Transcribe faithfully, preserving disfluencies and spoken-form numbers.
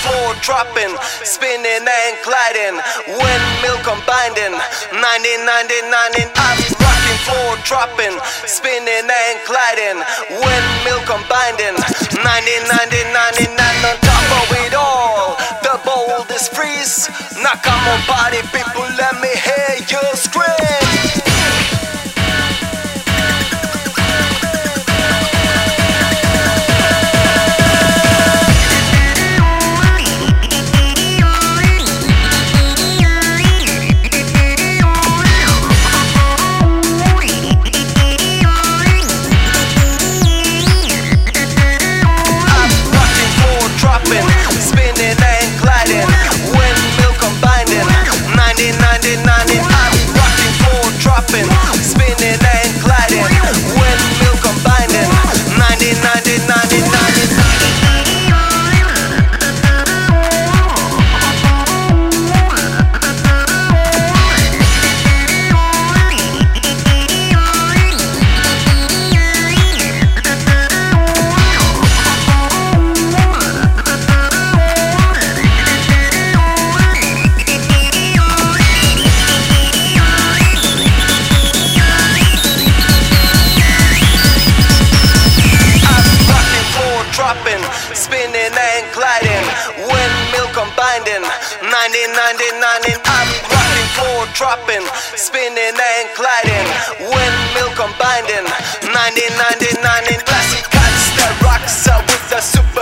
floor dropping, spinning and gliding, windmill combining, ninety, ninety, ninety. I'm rocking, floor dropping, spinning and gliding, windmill combining, ninety, ninety, ninety-nine. On top of it all, the boldest freeze. Now come on, party people, let me hear you scream. Spinning and gliding, windmill combining, ninety, ninety, ninety, ninety. Spinning and gliding, windmill combining, ninety, ninety, ninety. I'm rocking, floor dropping, spinning and gliding, windmill combining, ninety, ninety, ninety. Classic cuts that rocks out with the super.